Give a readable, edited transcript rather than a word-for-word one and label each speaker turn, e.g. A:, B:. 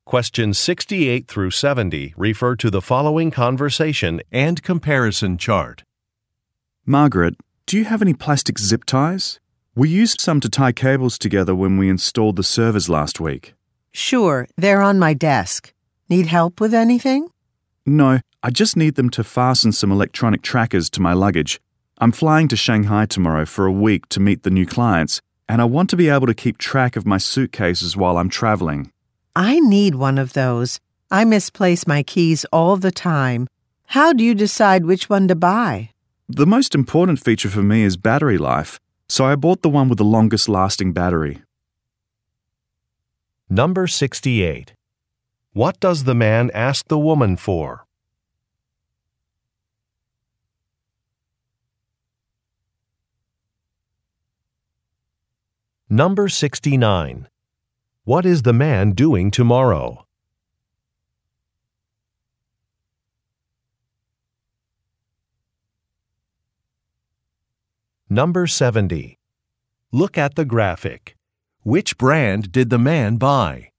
A: Questions 68 through 70 refer to the following conversation and comparison chart.
B: Margaret, do you have any plastic zip ties? We used some to tie cables together when we installed the servers last week.
C: Sure, they're on my desk. Need help with anything?
B: No, I just need them to fasten some electronic trackers to my luggage. I'm flying to Shanghai tomorrow for a week to meet the new clients, and I want to be able to keep track of my suitcases while I'm traveling.
C: I need one of those. I misplace my keys all the time. How do you decide which one to buy?
B: The most important feature for me is battery life, so I bought the one with the longest lasting battery.
A: Number 68. What does the man ask the woman for? Number 69. What is the man doing tomorrow? Number 70. Look at the graphic. Which brand did the man buy?